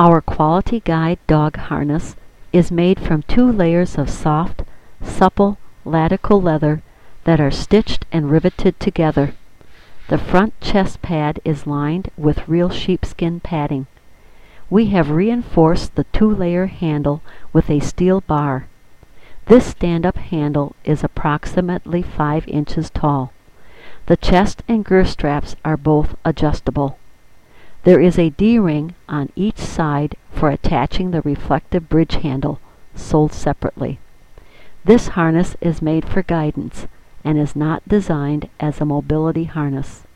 Our Quality Guide dog harness is made from 2 layers of soft, supple latical leather that are stitched and riveted together. The front chest pad is lined with real sheepskin padding. We have reinforced the 2-layer handle with a steel bar. This stand-up handle is approximately 5 inches tall. The chest and girth straps are both adjustable. There is a D-ring on each side for attaching the reflective bridge handle, sold separately. This harness is made for guidance and is not designed as a mobility harness.